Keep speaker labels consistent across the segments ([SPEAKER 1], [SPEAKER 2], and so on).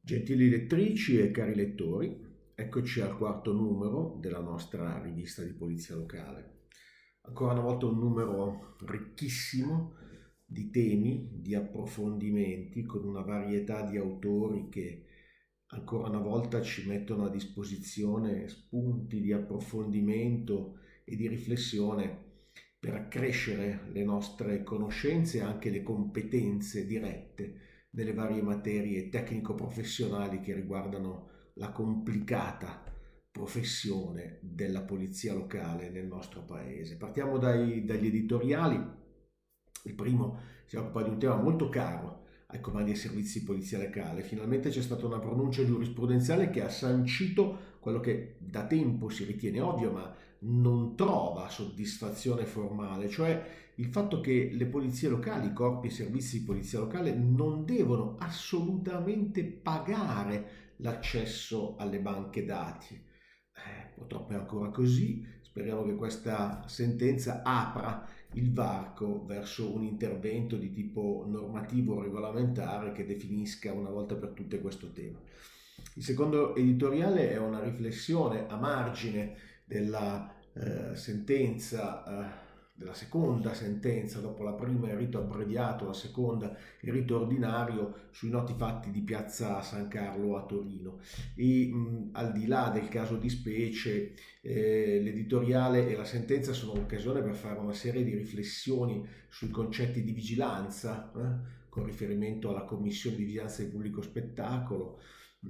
[SPEAKER 1] Gentili lettrici e cari lettori, eccoci al quarto numero della nostra rivista di polizia locale. Ancora una volta un numero ricchissimo di temi, di approfondimenti, con una varietà di autori che ancora una volta ci mettono a disposizione spunti di approfondimento e di riflessione per accrescere le nostre conoscenze e anche le competenze dirette nelle varie materie tecnico-professionali che riguardano la complicata professione della polizia locale nel nostro paese. Partiamo dagli editoriali. Il primo si occupa di un tema molto caro ai comandi e servizi di polizia locale. Finalmente c'è stata una pronuncia giurisprudenziale che ha sancito quello che da tempo si ritiene ovvio, ma non trova soddisfazione formale, cioè il fatto che le polizie locali, i corpi e servizi di polizia locale non devono assolutamente pagare l'accesso alle banche dati. Purtroppo è ancora così, speriamo che questa sentenza apra il varco verso un intervento di tipo normativo o regolamentare che definisca una volta per tutte questo tema. Il secondo editoriale è una riflessione a margine della sentenza, della seconda sentenza, dopo la prima il rito abbreviato, la seconda il rito ordinario sui noti fatti di Piazza San Carlo a Torino. E al di là del caso di specie, l'editoriale e la sentenza sono un'occasione per fare una serie di riflessioni sui concetti di vigilanza, con riferimento alla Commissione di Vigilanza di Pubblico Spettacolo,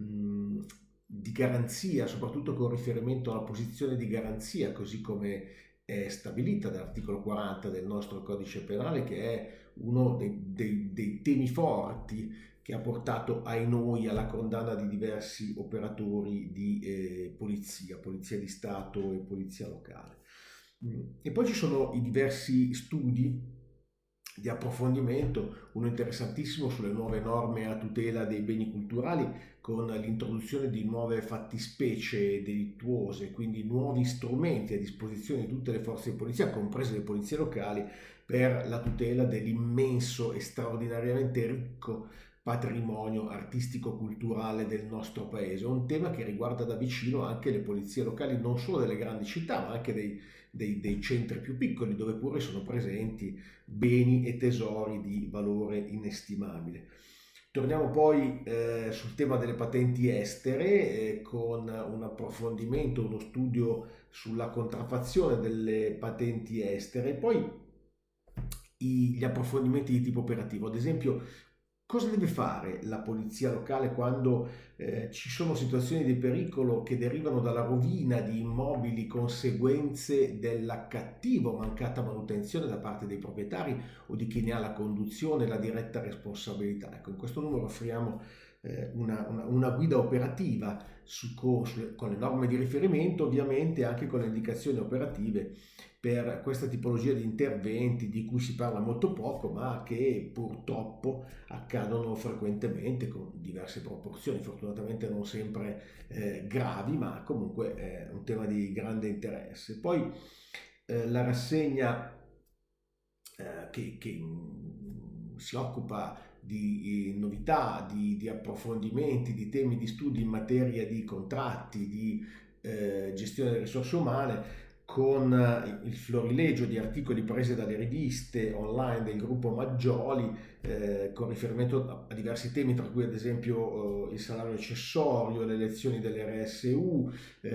[SPEAKER 1] di garanzia, soprattutto con riferimento alla posizione di garanzia, così come è stabilita dall'articolo 40 del nostro codice penale, che è uno dei temi forti che ha portato ai noi alla condanna di diversi operatori di polizia di Stato e polizia locale. E poi ci sono i diversi studi di approfondimento, uno interessantissimo sulle nuove norme a tutela dei beni culturali, con l'introduzione di nuove fattispecie delittuose, quindi nuovi strumenti a disposizione di tutte le forze di polizia, comprese le polizie locali, per la tutela dell'immenso e straordinariamente ricco patrimonio artistico-culturale del nostro paese. Un tema che riguarda da vicino anche le polizie locali, non solo delle grandi città, ma anche dei centri più piccoli, dove pure sono presenti beni e tesori di valore inestimabile. Torniamo poi sul tema delle patenti estere, con un approfondimento, uno studio sulla contraffazione delle patenti estere, e poi gli approfondimenti di tipo operativo. Ad esempio, cosa deve fare la polizia locale quando ci sono situazioni di pericolo che derivano dalla rovina di immobili, conseguenze della cattiva o mancata manutenzione da parte dei proprietari o di chi ne ha la conduzione e la diretta responsabilità? Ecco, in questo numero offriamo una guida operativa con le norme di riferimento, ovviamente anche con le indicazioni operative per questa tipologia di interventi di cui si parla molto poco, ma che purtroppo accadono frequentemente con diverse proporzioni, fortunatamente non sempre gravi, ma comunque è un tema di grande interesse. Poi la rassegna che si occupa di novità, di approfondimenti, di temi di studi in materia di contratti, di gestione delle risorse umane, con il florilegio di articoli presi dalle riviste online del gruppo Maggioli, con riferimento a diversi temi, tra cui ad esempio il salario accessorio, le elezioni dell'RSU,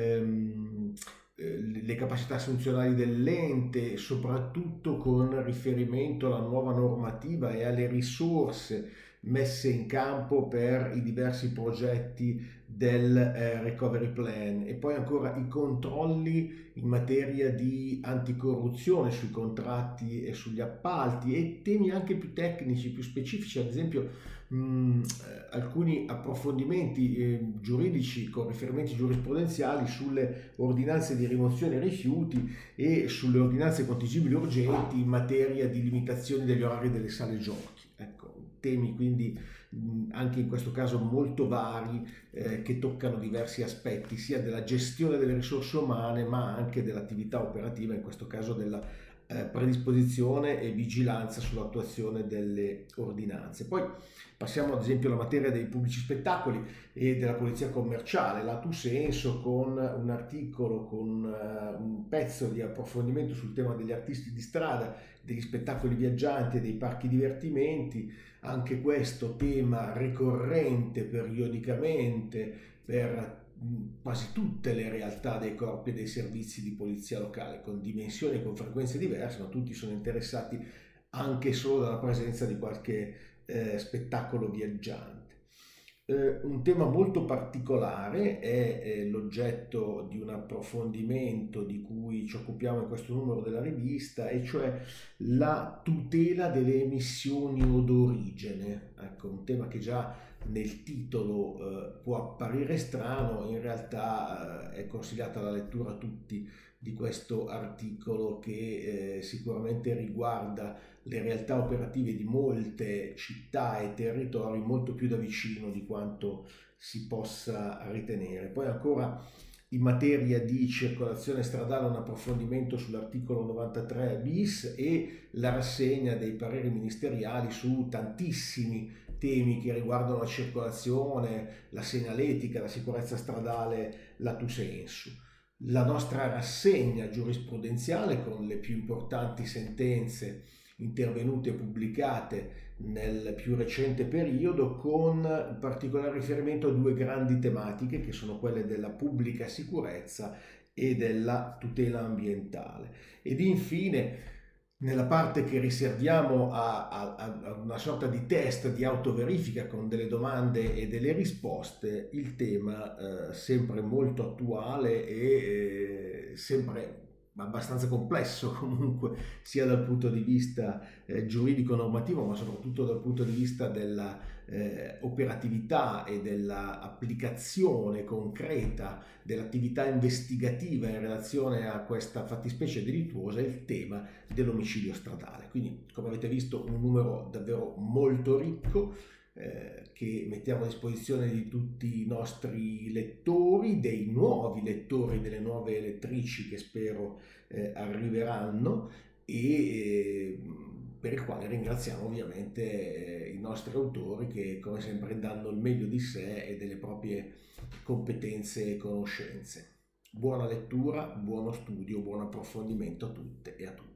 [SPEAKER 1] le capacità funzionali dell'ente, soprattutto con riferimento alla nuova normativa e alle risorse messe in campo per i diversi progetti del recovery plan, e poi ancora i controlli in materia di anticorruzione sui contratti e sugli appalti, e temi anche più tecnici, più specifici, ad esempio alcuni approfondimenti giuridici con riferimenti giurisprudenziali sulle ordinanze di rimozione rifiuti e sulle ordinanze contingibili urgenti in materia di limitazioni degli orari delle sale giochi. Ecco, temi quindi anche in questo caso molto vari, che toccano diversi aspetti sia della gestione delle risorse umane ma anche dell'attività operativa, in questo caso della predisposizione e vigilanza sull'attuazione delle ordinanze. Poi passiamo ad esempio alla materia dei pubblici spettacoli e della polizia commerciale, lato senso, con un articolo, con un pezzo di approfondimento sul tema degli artisti di strada, degli spettacoli viaggianti e dei parchi divertimenti. Anche questo tema ricorrente periodicamente per quasi tutte le realtà dei corpi e dei servizi di polizia locale, con dimensioni e con frequenze diverse, ma tutti sono interessati anche solo dalla presenza di qualche spettacolo viaggiante. Un tema molto particolare è l'oggetto di un approfondimento di cui ci occupiamo in questo numero della rivista, e cioè la tutela delle emissioni odorigene. Ecco, un tema che già nel titolo può apparire strano, in realtà è consigliata la lettura a tutti di questo articolo che sicuramente riguarda le realtà operative di molte città e territori molto più da vicino di quanto si possa ritenere. Poi ancora in materia di circolazione stradale un approfondimento sull'articolo 93 bis e la rassegna dei pareri ministeriali su tantissimi temi che riguardano la circolazione, la segnaletica, la sicurezza stradale, lato sensu. La nostra rassegna giurisprudenziale con le più importanti sentenze intervenute e pubblicate nel più recente periodo, con particolare riferimento a due grandi tematiche che sono quelle della pubblica sicurezza e della tutela ambientale. Ed infine, nella parte che riserviamo a una sorta di test di autoverifica con delle domande e delle risposte, il tema sempre molto attuale e sempre abbastanza complesso comunque, sia dal punto di vista giuridico normativo, ma soprattutto dal punto di vista della operatività e dell'applicazione concreta dell'attività investigativa in relazione a questa fattispecie delittuosa, è il tema dell'omicidio stradale. Quindi, come avete visto, un numero davvero molto ricco che mettiamo a disposizione di tutti i nostri lettori, dei nuovi lettori, delle nuove lettrici che spero arriveranno, e per il quale ringraziamo ovviamente i nostri autori che come sempre danno il meglio di sé e delle proprie competenze e conoscenze. Buona lettura, buono studio, buon approfondimento a tutte e a tutti.